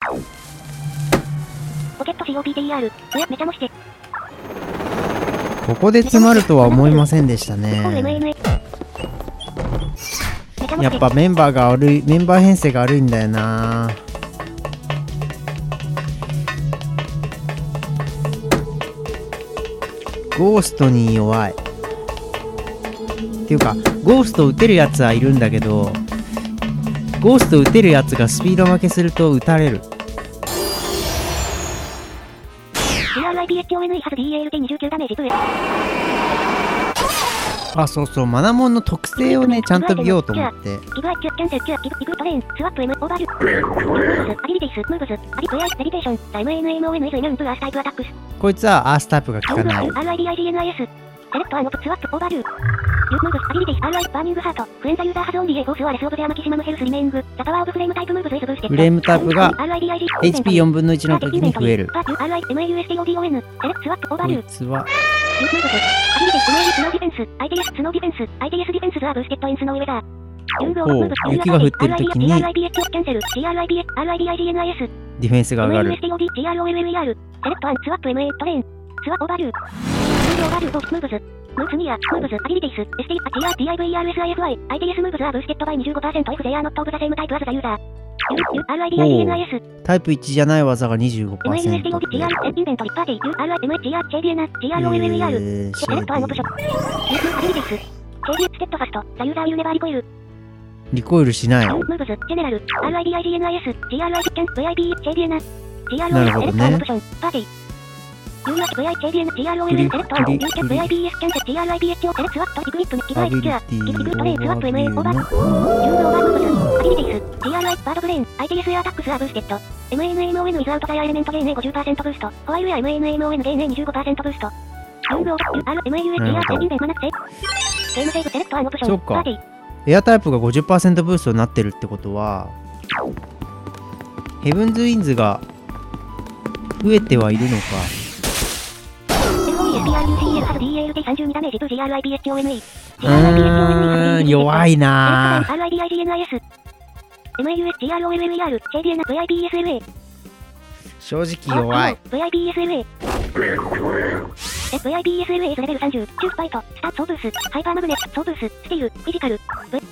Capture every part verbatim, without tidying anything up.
ポケット コプテル。うや、めちゃもして。 ここで詰まるとは思いませんでしたね。やっぱメンバーが悪い、メンバー編成が悪いんだよな。ゴーストに弱いっていうか、ゴースト撃てるやつはいるんだけど、ゴースト撃てるやつがスピード負けすると撃たれる。 ディーアールアイビーエイチオーエヌイー ハズ ディーエル でにじゅうきゅうダメージプレイ。 あ、そうそう、マナモンの特性をねちゃんと見ようと思って。 ギブアイキュキャンセルキュアギブギブトレインスワップ M オーバーリュームーブスアビリティスムーブスアビ ブイアイ メディテーションザ エムエヌエムオーエヌ イズイナウンプアースタイプアタックス。 こいつはアースタイプが効かない。 アールアイディーアイジーエヌアイエス セレクトアンドスワップオーバーリューユームーブスアビリティス アールアイ バーニングハートフレンザユーザーハズオンリーエフォースワレスオブゼアマキシマムヘルスリメイングザパワーオブフレームタイプムーブズイズブーステッド。 フレームタイプが エイチピーよんぶんのいち の時に増える。こいつはユームーブスアビリティスノーディフェンス、アイティーエス スノーディフェンス、アイティーエス ディフェンスズアブーステッドインスノーウェザー。 雪が降ってる時にディフェンスが上がる。 ムーツニア、ムーブズ、アビリティス、エスティ、アティア、ディーアイブイアールエスアイエフアイ、アイティーエスムーブズアブーステッドバイ にじゅうごパーセント if they are not of the same type as the user。アールアイディーアイジーエヌアイエスタイプいちじゃない技が にじゅうごパーセントエムエヌエスティーオーディー ジーアール インベントリパーティー ユーアールアイエムエイチアール ジェーディーエヌ ジーアールオーエルエルイーアール セレクトアンオプションアビリティス ケーディーエス ステッドファストザユーザーユーネバーリコイルリコイルしない。 ムーブズ、ジェネラル、アールアイディーアイジーエヌアイエス、ジーアールアイ キャン、ブイアイビー、ジェーディーエヌ、ジーアールオーエル、セレクトアンオプション、パーティー。ユーアール、ブイアイ、ジェーディーエヌ、ジーアールオーエル、セレクトアン、ユーキャン、ブイアイビーエス、キャンセル、ジーアールアイビーエイチオー、セレクトワット、リグリップ、ギブアイ、キュア、ギブギブトレイン、スワップ、エムエー、オーバー、ユーオーバームーブズ、アビリティス、ジーアールアイ、バードブレイン、アイティーエス エアタックスアブーステッド、エムエヌエムオーエヌ イズアウトザヤエレメントゲイン エーごじゅっパーセント ブースト、ホワイルや エムエヌエムオーエヌ ゲイン エーにじゅうごパーセント ブースト、ユーオー、ユーアール、エムエーユーエス、ジーアール、インベンマナッセ、ゲームセーブ、セレクトアンオプション、パーティー。 エアタイプが ごじゅっパーセント ブーストになってるってことは、ヘブンズ・ウィンズが増えてはいるのか。うーん、弱いなぁ。正直弱い。 ブイアイビーエスエルエー ブイアイビーエスエルエー レベルさんじゅう、チュースパイト、スタッツオブース、ハイパーマグネット、ソーブース、スティール、フィジカル、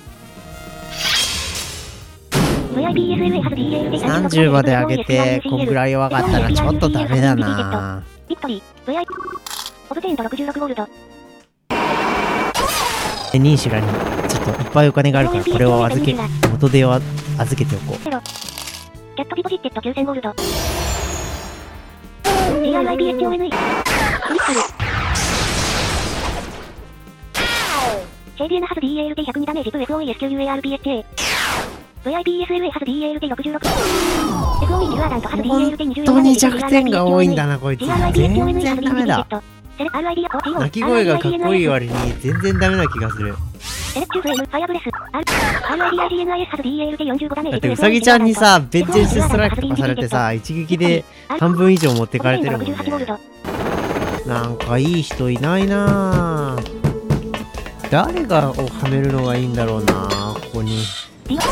ブイアイビーエスエルエー ハズ ディーエル でさんじゅうまで上げて、こんぐらい弱かったらちょっとダメだな。 ビクトリー、ブイアイ、オブテインドろくじゅうろくゴールド。 ニーシュラにちょっといっぱいお金があるから、これを預け、元手を預けておこう。 キャットディポジッテッドきゅうせんゴールド。ジーアールアイビーエイチオーエヌイー。クリックル。ジェーディーエヌ ハズ ディーエーエル でひゃくにダメージと エフオーイーエスキューユーエーアールビーエイチエー。ブイアイビーエスエルエー ハズ ディーエーエル でろくじゅうろく。エフオーイー キュアダントハズ ディーエーエル でにじゅうよん。 本当に弱点が多いんだなこいつ。全然ダメだ。鳴き声がかっこいい割に全然ダメな気がする。だってウサギちゃんにさ、ベンチェンスストライクとかされてさ、一撃で半分以上持ってかれてるもんね。なんかいい人いないなぁ。誰がをはめるのがいいんだろうなぁ、ここに。ブイ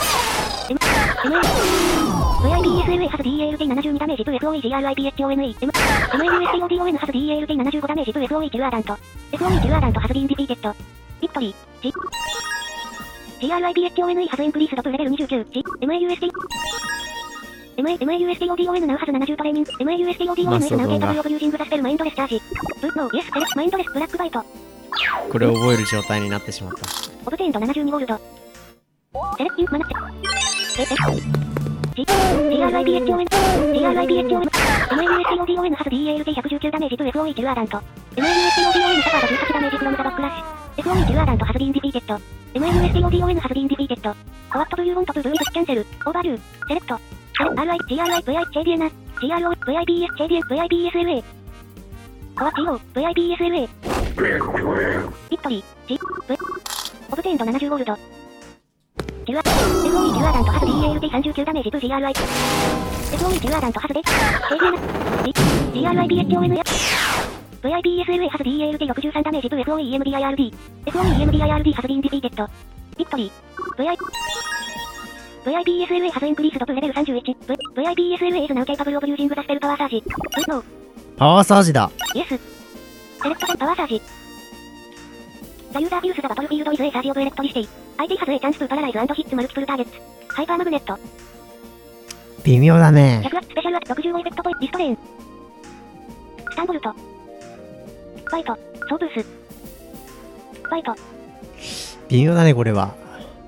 アイビーエスエルエー ハズ ディーエーエル でななじゅうにダメージと エフオーイー ジーアールアイビーエイチオーエヌイー。エムエヌエスティーオーディーオーエヌ ハズ ディーエーエル でななじゅうごダメージと エフオーイー キュアダント。エフオーイー キュアダントハズビーンディフィーテッド。ビクトリー。ジ ジーアールアイビーエイチオーエヌイー ハズインクリースドとレベルにじゅうきゅう。ジ エムエーユーエスティー エムエーユーエスティーオーディーオーエヌ ナウハズななじゅうトレーニング。エムエーユーエスティーオーディーオーエヌ イズナウケータブルオブユージングザスペルマインドレスチャージ。ブノーイエスセレマインドレスブラックバイト。これを覚える状態になってしまった。オブテインドななじゅうにゴールド。セレクティングマナッセ。え、え。ジーアールアイビーエイチオーエヌ、ジーアールアイビーエイチオーエヌ、エムエヌエスティーオーディーオーエヌ ハズ ディーエーエル でひゃくじゅうきゅうダメージと エフオーイー キュアダント。エムエヌエスティーオーディーオーエヌ サファードじゅうはちダメージフロムザバックラッシュ。エフオーイー キュアダントハズビーンディフィーテッド。エムエヌエスティーオーディーオーエヌ ハズビーンディフィーテッド。ホワットブユーウォントブブイスキャンセル、オーバーリュー、セレクト。アールアイ、ジーアールアイ、ブイアイ、ジェーディーエヌ、ジーアールオー、ブイアイビーエス、ジェーディーエヌ、ブイアイビーエスエルエー。ホワット ティーオー、ブイアイビーエスエルエー。ビクトリー、ジ、ブ、オブテインドななじゅうゴールド。キュア、エフオーイー キュアダントハズ ディーエーエル でさんじゅうきゅうダメージと ジーアールアイ。エフオーイー キュアダントハズで、ジェーディーエヌ、ジーアールアイビーエイチオーエヌ や。ブイアイビーエスエルエー ハズ ディーエーエル でろくじゅうさんダメージと エフオーイー イーエムディーアイアールディー。エフオーイー イーエムディーアイアールディー ハズビーンディフィーテッド。ビクトリー、ブイアイ、 ブイアイビーエスエルエー has increased to level さんじゅういち。ブイアイビーエスエルエー is now capable of using the spell power surge. No. パワーサージだ。 Yes. Select the power surge. The user views the battlefield with a surge of electricity.相手 has a chance to paralyze and hit multiple targets. ハイパーマグネット。 微妙だね。 ひゃくアットスペシャルアットろくじゅうごエフェクトポイントリストレーン。スタンボルト。バイト。ソーブース。バイト。 微妙だねこれは。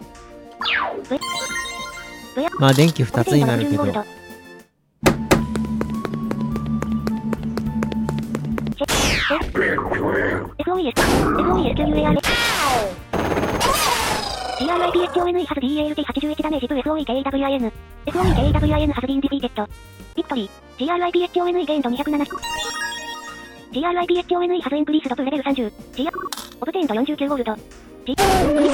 まあ電気ふたつになるけど。 エスオーイーエス、エスオーイーエスキューユーアール。ジーアールアイビーエイチオーエヌイー has ディーエーエルティーはちじゅういち ダメージto エスオーイーケーエーダブリューアイエヌ。エスオーイーケーエーダブリューアイエヌ has been defeated. Victory. ジーアールアイビーエイチオーエヌイー gained にひゃくなな。ジーアールアイビーエイチオーエヌイー has increased to level さんじゅう。ジーオブテインドよんじゅうきゅうゴールド。ジーアールアイビ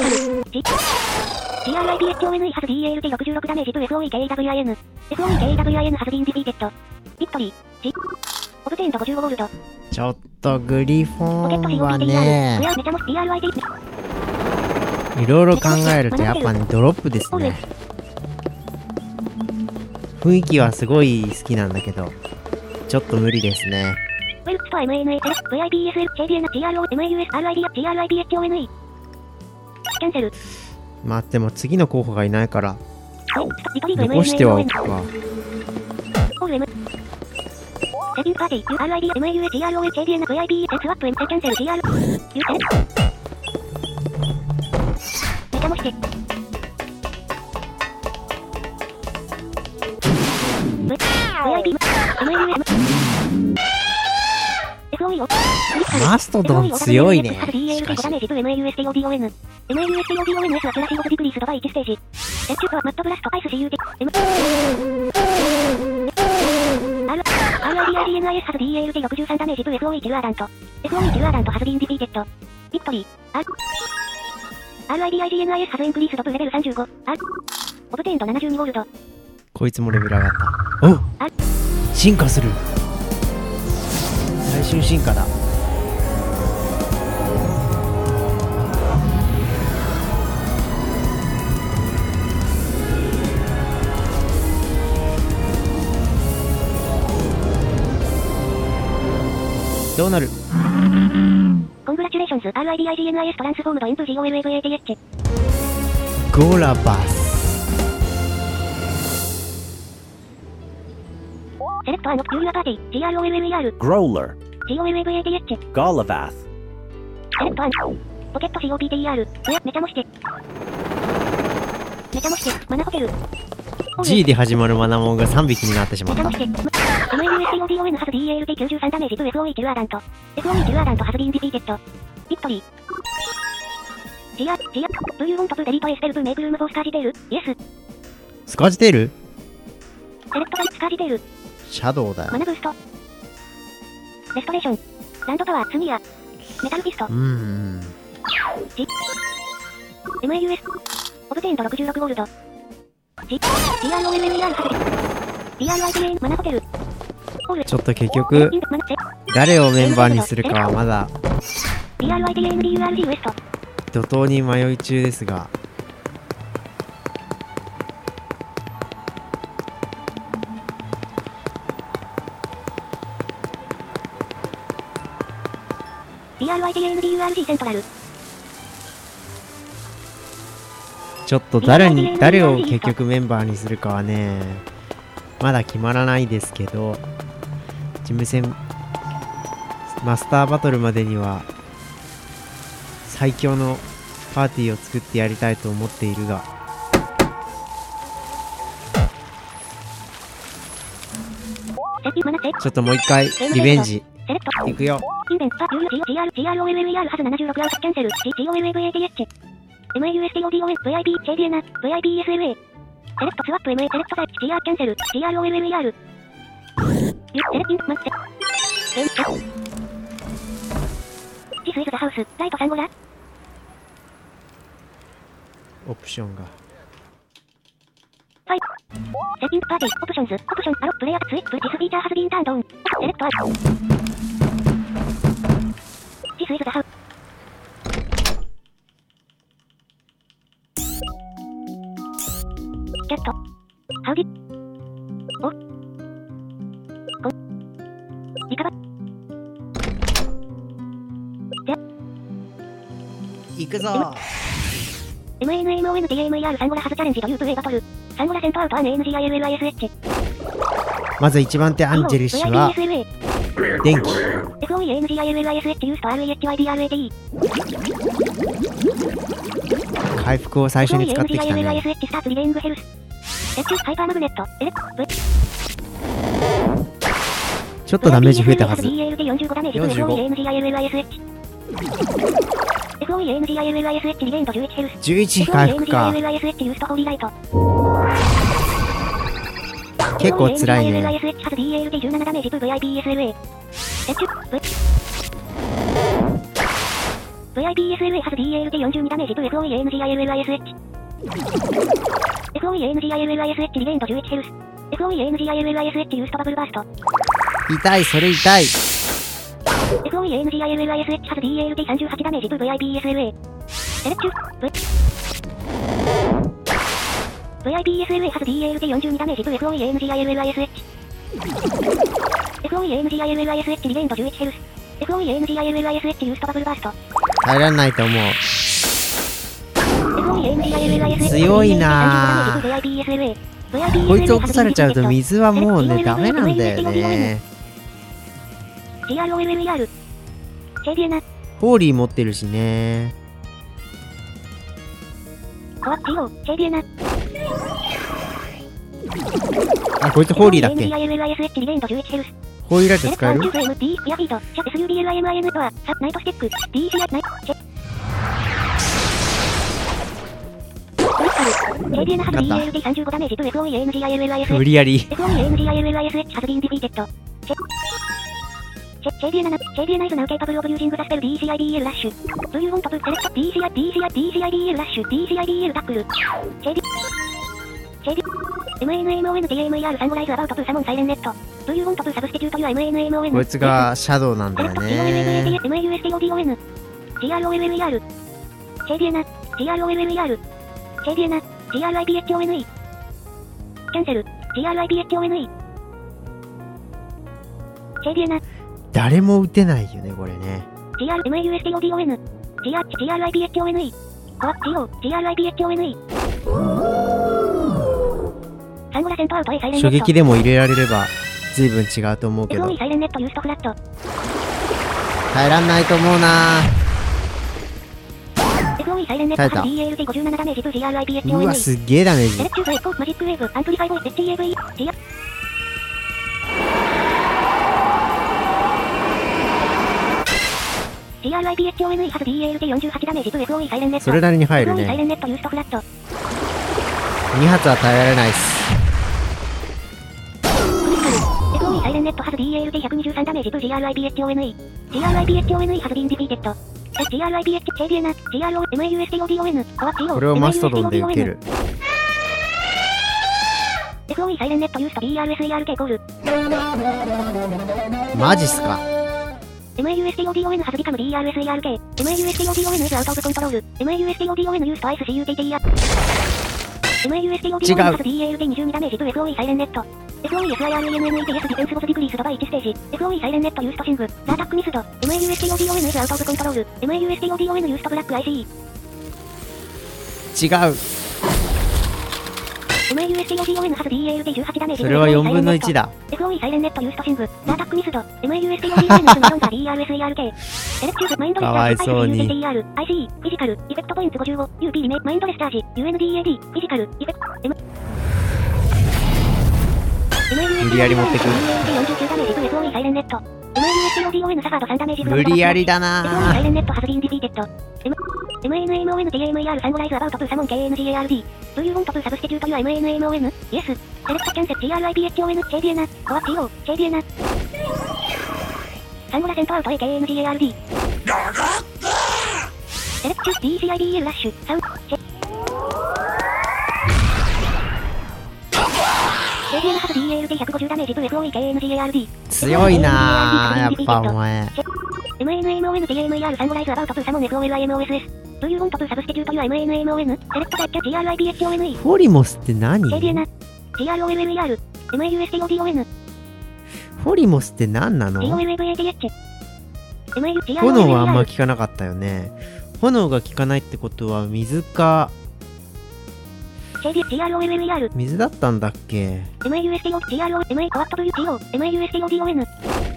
ーエイチオーエヌイー has ディーエーエルティーろくじゅうろくダメージto エスオーイーケーエーダブリューアイエヌ。エスオーイーケーエーダブリューアイエヌ has been defeated. Victory. ジーオブテインドごじゅうごゴールド。 ちょっとグリフォポケットンはシーオーピーティーアール。 ね、 メタモス ディーアールアイディー。 いろいろ考えるとやっぱねドロップですね。雰囲気はすごい好きなんだけどちょっと無理ですね。 ウェルツと エムエヌエー、ブイアイビーエスエル、ジェーディーエヌ、ジーアールオー、エムエーユーエス、アールアイディー、ジーアールアイビーエイチオーエヌイー。キャンセル。 まあでも次の候補がいないからリトリーブ残してはおくか。 オール M。セティングパーティー、アールアイディー、エムエーユーエス、ジーアールオー、ジェーディーエヌ、ブイアイビー、スワップ、エム、キャンセル、ジーアール、ユーセル。メタモして。ブイアイビー、エムエーユーエス。エスオーイー を。 マストドン強いね。しかしエムエーユーエスティーオーディーオーエヌ エムエーユーエスティーオーディーオーエヌエス はチュラシーオブディクリースドバイいちステージ。エッチュとマットブラストパイス シーユーティ。M。アールアイディーアイディーエヌアイエス has ディーエーエルティーろくじゅうさんダメージ to エスオーイー キルアーダント。エスオーイー キルアーダント has been defeated. Victory. アールアイディーアイディーエヌアイエス has increased to レベルさんじゅうご。R。オブテインドななじゅうにゴールド。 こいつもレベル上がった。お、進化する。最終進化だ。どうなる？ Congratulations, アールアイディーアイディーエヌアイエス transformed intoジーオーエルエーブイエーティーエイチ。 ゴラバス。 Select one of your party, ジーアールオーエルエルイーアール。 Growler. ジーオーエルエーブイエーティーエイチ。 Golavath. Select one. ポケット シーオーピーティーアール。メタモして。メタモして、マナホテル。 G で始まるマナモンがさんびきになってしまった。 エムエーユーエスティーオーディーオーエヌ has ディーエーエルティーきゅうじゅうさんダメージ to エスオーイー キルアーダント。エスオーイー キルアーダント has been defeated. Victory. ジーアール、ジーアール、Do you want to delete a spell to make room for Scargy Tail? Yes. スカージテール？ Select one, Scargy Tail. シャドウだよ。 マナブースト。レストレーション。ランドパワー、スニア。メタルフィスト。 うん。 G。エムエーユーエス。オブテインドろくじゅうろくゴールド。G。ジーアールオーエルエルイーアール has。ディーアールアイディーエー マナホテル。 ちょっと結局、誰をメンバーにするかはまだ、 ディーアールアイディーエー ディーユーアールジー ウエスト。 怒涛に迷い中ですが、 ディーアールアイディーエー ディーユーアールジー セントラル。 ちょっと誰に、誰を結局メンバーにするかはね、まだ決まらないですけど、事務戦、マスターバトルまでには、最強のパーティーを作ってやりたいと思っているが、ちょっともう一回、リベンジ、いくよ。 インベント、ジーアール、ジーアールオーエルエルイーアール has ななじゅうろくアウトキャンセル、ジーオーエルエーブイエーティーエイチ。エムエーユーエスティーオーディーオーエヌ、ブイアイビー、ジェーディーエヌ、ブイアイビーエスエルエー。セレクトスワップ エムエー、セレクトサイチ、ジーアール キャンセル、ジーアールオーエルエルイーアール。ユセレキン、マンセ。エンチャ。ジスイズザハウス、ライトサンゴラ。 オプションが。 ファイ。セッティングパーティー、オプションズ、オプション、アロ、プレイヤー、スイップ、ジスフィーチャーハズビーンターンドウン。セレクトアウト。ジスイズザハウス。キャッ行くぞ。 エムエヌエムオーエヌティーエムイーアール サンゴラハズチャレンジというプレイバトル。サンゴラセントアウトアン エヌジーアイエルエルアイエスエイチ。 まずいちばん手アンジェリッシュは電気。 エフオーイーエヌジーアイエルエルアイエスエイチ ユースト アールイーエイチワイディーアールエーティー。 回復を最初に使ってきたね。 エフオーイーエヌジーアイエルエルアイエスエイチ スターツリレイングヘルス。エッチハイパーマグネット。エレクブちょっとダメージ増えたはず。 ディーエルディーよんじゅうご ダメージと エフオーイーエヌジーアイエルエルアイエスエイチ。エフオーイーエヌジーアイエルエルアイエスエイチ リゲインドじゅういちヘルス。 じゅういち回復か。 エフオーイーエヌジーアイエルエルアイエスエイチ ユーストホーリーライト。 結構辛いね。 エフオーイーエヌジーアイエルエルアイエスエイチ ハズ ディーエルディーじゅうなな ダメージ ブイアイビーエスエルエー。エッチ ブイアイビーエスエルエー ハズ ディーエルディーよんじゅうに ダメージ エフオーイーエヌジーアイエルエルアイエスエイチ。エフオーイーエヌジーアイエルエルアイエスエイチ リゲインドじゅういちヘルス。エフオーイーエヌジーアイエルエルアイエスエイチ ユーストバブルバースト。 痛い、それ痛い。 エフオーイーエヌジーアイエルエルアイエスエイチ ハズ ディーエルディーさんじゅうはち ダメージ ブイアイビーエスエルエー。エレクチュ ブイブイアイビーエスエルエー ハズ ディーエルディーよんじゅうに ダメージ エフオーイーエヌジーアイエルエルアイエスエイチ。エフオーイーエヌジーアイエルエルアイエスエイチ リゲインドじゅういちヘルス。エフオーイーエヌジーアイエルエルアイエスエイチ ユーストバブルバースト。 耐えられないと思う。 強いなぁ。こいつ落とされちゃうと水はもうね、ダメなんだよね。 ジーアールオーエルエルイーアール。チェビエナ。 ホーリー持ってるしね。 コアッチオ、チェビエナ。 あ、こいつホーリーだっけ？ホーリーライト使える？無理やり。チェビエナ、チェビエナイズナウケーパブルオブユージングザスペル ディーシーアイビーエル ラッシュ。Do you want to select ディーシーアイ、ディーシーアイ、ディーシーアイビーエル ラッシュ、ディーシーアイビーエル タックル。チェビ、チェビ、エムエヌエムオーエヌティーエムイーアール サンゴライズアバウトプーサモンサイレンネット。Do you want to substitute your エムエヌエムオーエヌ。 こいつがシャドウなんだよね。 エムエーユーエスティーオーディーオーエヌ。ジーアールオーエルエルイーアール。チェビエナ、ジーアールオーエルエルイーアール。チェビエナ、ジーアールアイビーエイチオーエヌイー。キャンセル、ジーアールアイビーエイチオーエヌイー。チェビエナ。誰も打てないよね、これね。ジーアール、エムエーユーエスティーオーディーオーエヌ。ジーアール、ジーアールアイビーエイチオーエヌイー。コアッチオ、ジーアールアイビーエイチオーエヌイー。サンゴラセントアウト A サイレンネット。 初撃でも入れられれば随分違うと思うけど。 エフオーイーサイレンネットユーストフラット。 耐えらんないと思うなぁ。エフオーイーサイレンネット ディーエーエルディーごじゅうなな ダメージ ジーアールアイビーエイチオーエヌイー。 うわ、すっげえダメージ。 エレクチューズエコ、マジックウェーブ、アンプリファイボイス、エッチイーエーブイ、ジーアール。ジーアールアイビーエイチオーエヌイー ハズ ディーエーエルディーよんじゅうはち ダメージ エフオーイーサイレンネット。 それなりに入るね。 エフオーイーサイレンネットユーストフラット。 に発は耐えられないっす。 エフオーイーサイレンネット ハズ ディーエーエルディーひゃくにじゅうさん ダメージ ジーアールアイビーエイチオーエヌイー。ジーアールアイビーエイチオーエヌイー ハズビンディフィーテッド。ジーアールアイビーエイチ、チェビエナ、ジーアールオー、エムエーユーエスティーオーディーオーエヌ、コアッチオー。 これをマストドンで受ける。 エフオーイーサイレンネットユースト ビーアールエスイーアールケー コール。 マジっすか。 エムエーユーエスティーオーディーオーエヌ ハズビカム ディーアールエスイーアールケー。エムエーユーエスティーオーディーオーエヌ イズアウトオブコントロール。エムエーユーエスティーオーディーオーエヌ ユーストアイス シーユーティーティーアー。エムエーユーエスティーオーディーオーエヌ ハズ ディーエーエルディーにじゅうに ダメージ エフオーイーサイレンネット。エフオーイーエスアイアールイーエヌエヌイーティーエス ディフェンスボスディグリースドバイいちステージ。エフオーイーサイレンネットユーストシング。ザアタックミスド。エムエーユーエスティーオーディーオーエヌ イズアウトオブコントロール。エムエーユーエスティーオーディーオーエヌ ユーストブラック アイシー。 違う。 エムエーユーエスティーオーディーオーエヌ ハズ ディーエーエルディーじゅうはち ダメージ。 それはよんぶんのいちだ。 エフオーイーサイレンネットユーストシング。ザアタックミスド。エムエーユーエスティーオーディーオーエヌ スマロンガ ディーアールエスイーアールケー。エレクチューズマインドレスチャージ。かわいそうに。アイシー、フィジカル、イフェクトポイントごじゅうご、ユーピー リメ、マインドレスチャージ、ユーエヌディーエーディー、フィジカル、イフェクト、M。 無理やり持ってくる。無理やりだなぁ。 エムエヌエムオーエヌ ティーエムイーアール サンゴライズアバウトプーサモン ケーエヌジーエーアールディー。Do you want to substitute your エムエヌエムオーエヌ? Yes. Select cancel ジーアールアイビーエイチオーエヌ チェビエナ、コアッチオー、チェビエナ。サンゴラセントアウト A ケーエヌジーエーアールディー。セレクチュ ディーシーアイビーエル ラッシュ、サウン、チェ。チェビエナハズ ディーエーエルディーひゃくごじゅう ダメージ エフオーイーケーエヌジーエーアールディー。 強いなぁ、やっぱお前。 エムエヌエムオーエヌ ティーエムイーアール サンゴライズアバウトプーサモン エフオーエルアイエムオーエスエス。Do you want to substitute your エムエヌエムオーエヌ? Select cancel ジーアールアイビーエイチオーエヌイー。 フォリモスって何？ チェビエナ、ジーアールオーエルエルイーアール、エムエーユーエスティーオーディーオーエヌ。 フォリモスって何なの？ ジーオーエルエーブイエーティーエイチ。 炎はあんま聞かなかったよね。 炎が効かないってことは水か。 ジーアールオーエルイーアール。 水だったんだっけ。 エムエーユーエスティーオー、ジーアールオー、エムエー コワット ブイティーオー、エムエーユーエスティーオーディーオーエヌ。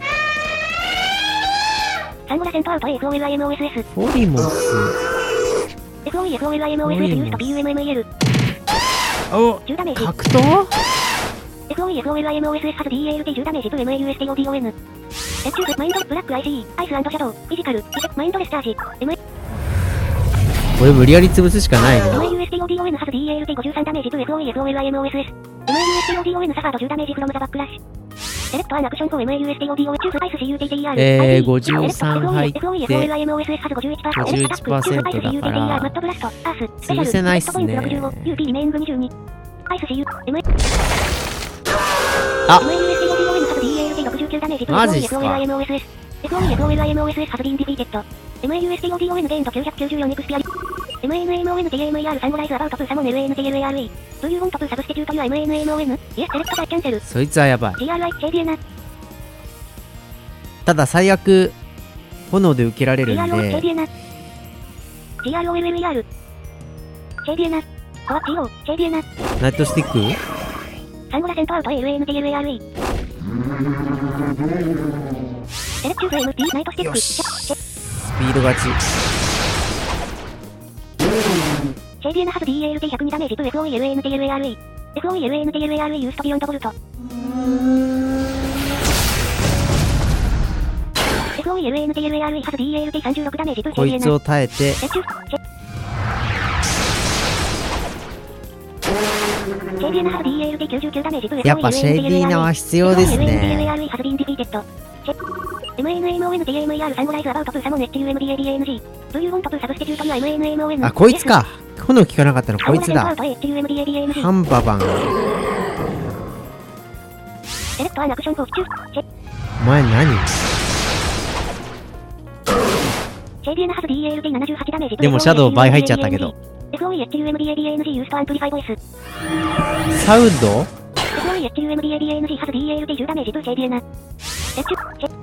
サンゴラセントアウト エフオーエルアイエムオーエスエス。 フォリモス。 エフオーイーエフオーエルアイエムオーエスエス ユースト ピーユーエムエムイーエル。 お、 じゅうダメージ。 格闘エフオーイーエフオーエルアイエムオーエスエス ハズ ディーエーエルティーじゅうダメージと エムエーユーエスティーオーディーオーエヌ。エッチューズ、マインド、ブラック アイシー、アイス&シャドウ、フィジカル、マインドレスチャージ、M、 これ無理やり潰すしかないの。 エムエーユーエスティーオーディーオーエヌ ハズ ディーエーエルティーごじゅうさんダメージと エフオーイーエフオーエルアイエムオーエスエス。エムエーユーエスティーオーディーオーエヌ サガードじゅうダメージフロムザバックラッシュ。セレクトアンアクション for エムエーユーエスティーオーディーオーエヌ チューズアイス シーユーティーティーイーアール。 えー、ごじゅうさん入って、 エフオーイーエフオーエルアイエムオーエスエス ハズ ごじゅういちパーセント。 ごじゅういちパーセント だから、 マットブラスト、アース、スペシャル、 潰せないっすね。 ヒットポイントろくじゅうご、ユーピー リメイングにじゅうに。アイス シーユー、M、 あ、 エムエーユーエスティーオーディーオーエヌ ハズ ディーエーエルティーろくじゅうきゅうダメージと エフオーイーエフオーエルアイエムオーエスエス。エフオーイーエフオーエルアイエムオーエスエス ハズビンディフィーテッド。エムエーユーエスティーオーディーオーエヌ ゲインドきゅうひゃくきゅうじゅうよんエクスピアリ。エムエーエヌエムオーエヌティーエムイーアール サンゴライズアバウトプーサモン エルエーエヌティーエルエーアールイー。Do you want to substitute your エムエーエヌエムオーエヌ? Yes, select by cancel. そいつはやばい。 ジーアールアイ、シェイビエナ。 ただ最悪、炎で受けられるんで。 ジーアールオー、シェイビエナ。ジーアールオーエルイーアール。シェイビエナ。コア ティーオー、シェイビエナ。 ナイトスティックサンゴラセントアウト エルエーエヌティーエルエーアールイー。セレクチューズ エムティー、ナイトスティック。 スピード勝ち。 シェイビエナハズ ディーエーエルティーひゃくにダメージと エフオーイーエルエーエヌティーエルエーアールイー。エフオーイーエルエーエヌティーエルエーアールイー ユーストビヨンドボルト。エフオーイーエルエーエヌティーエルエーアールイー ハズ ディーエーエルティーさんじゅうろくダメージとシェこいつイビエナ。 を耐えて。 シェイビエナハズ ディーエーエルティーきゅうじゅうきゅうダメージと エフオーイーエルエーエヌティーエルエーアールイー。 やっぱシェイビーナは必要ですね。 エムエーエヌエムオーエヌティーエムイーアール サンゴライズアバウトプーサモン エイチユーエムディーエーディーエーエヌジー。Do you want to substitute your エムエーエヌエムオーエヌ? あ、こいつか。炎効かなかったのこいつだ。ハンババン。 セレクトアンアクションフォーチュー。 お前何？ シェイビエナハズ ディーエーエルティーななじゅうはちダメージとでもシャドウ倍入っちゃったけど。 エフオーイーエイチユーエムディーエーディーエーエヌジー ユーストアンプリファイボイス。 サウンド？ エフオーイーエイチユーエムディーエーディーエーエヌジー ハズ ディーエーエルティーじゅうダメージとシェイビエナ。セチュシェ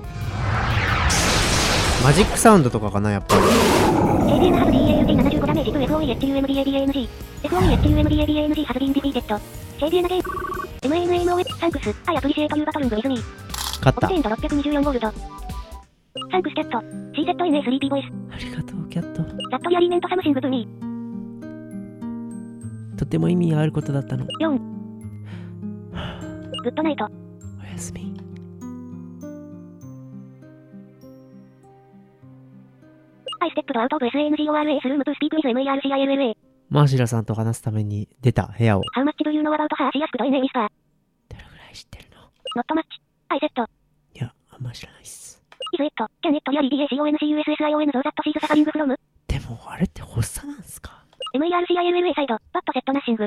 マジックサウンドとかかなやっぱり。 シェイビエナハズ ディーエーエルティーななじゅうごダメージと エフオーイーエイチユーエムディーエーディーエーエヌジー。エフオーイーエイチユーエムディーエーディーエーエヌジー ハズビンディフィーテッド。シェイビエナゲイム。エムエーエヌエムオーエヌ サンクス。アイアプリシエイトユーバトルングウィズミー。 勝った。 オプテインドろっぴゃくにじゅうよんゴールド。サンクスキャット。シーゼットエヌエースリーピー ボイス。 ありがとうキャット。 ザットリアリーメントサムシングトゥミー。 とても意味があることだったの。 よん。グッドナイト。 おやすみ。 I stepped out of エスエヌジーオーアールエス room to speak with エムイーアールシーアイエルエルエー。 マーシラさんと話すために出た部屋を。 How much do you know about her? She asked in a whisper. どれぐらい知ってるの？ Not much. I said. いや、あんま知らないっす。 Is it? Can it really be a CONCUSSION though that she's suffering from? でも、あれって発作なんすか？ エムイーアールシーアイエルエルエー サイド、but set nothing.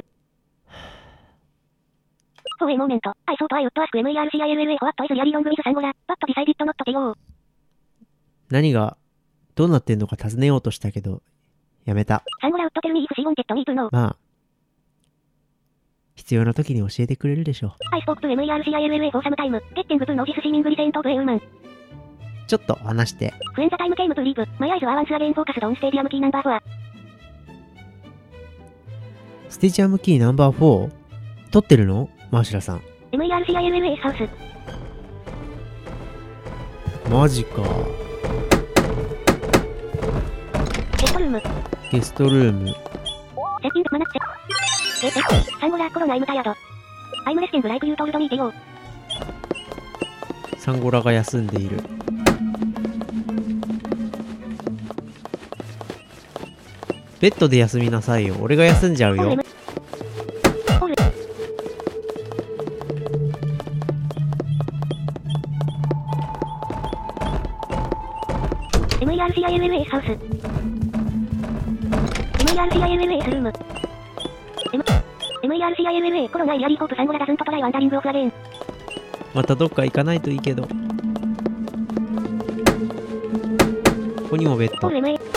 For a moment, I thought I would ask エムイーアールシーアイエルエルエー what is really wrong with Sangola, but decided not to. 何がどうなってんのか尋ねようとしたけど、やめた。 Sangola would tell me if she wanted me to know. まあ、必要な時に教えてくれるでしょう。 I spoke to エムイーアールシーアイエルエルエー for some time, getting to know this seemingly saint of a woman. ちょっと話して。 When the time came to leave, my eyes were once again focused on Stadium Key ナンバーフォー。 ステジアムキーナンバーフォー？ 取ってるの？マーシュラさん。 エムイーアールシーアイエルエルエー ハウス。 マジか。 ゲストルーム。 ゲストルーム。 セッティングマナッチェ。ゲット。サンゴラーコロナイムタイヤド。アイムレスティングライクユートールドミーティオ。 サンゴラが休んでいる。ベッドで休みなさいよ。俺が休んじゃうよ。 エムイーアールシーアイエルエルエー ハウス。エムイーアールシーアイエルエルエー スルーム。M、エムイーアールシーアイエルエルエー コロナイヤリーホープサンゴラダズントトライワンダリングオフアゲーン。 またどっか行かないといいけど。ここにもベッド。 エムエー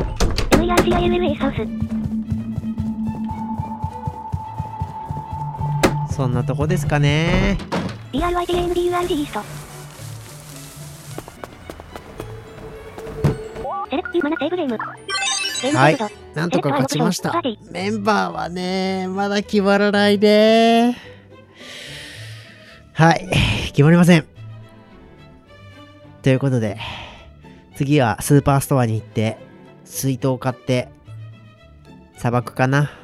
アールシーアイエルエルエー ハウス。 そんなとこですかね。 ディーアールアイティーエヌディーユーアールジー イースト。セレクティブマナセーブゲーム。 はい、なんとか勝ちました。メンバーはね、まだ決まらないね。はい、決まりません。ということで、次はスーパーストアに行って、水筒を買って、砂漠かな。